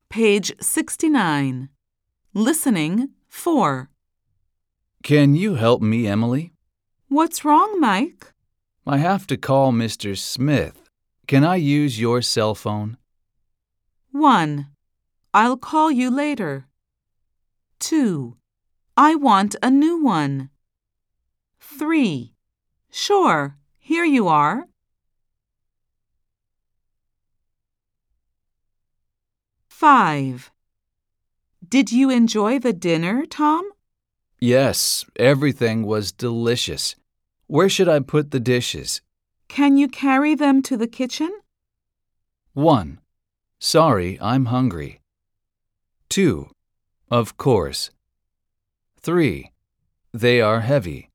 Page 69. Listening 4. Can you help me, Emily? What's wrong, Mike? I have to call Mr. Smith. Can I use your cell phone? 1. I'll call you later. 2. I want a new one. 3. Sure, here you are. 5. Did you enjoy the dinner, Tom? Yes, everything was delicious. Where should I put the dishes? Can you carry them to the kitchen? 1. Sorry, I'm hungry. 2. Of course. 3. They are heavy.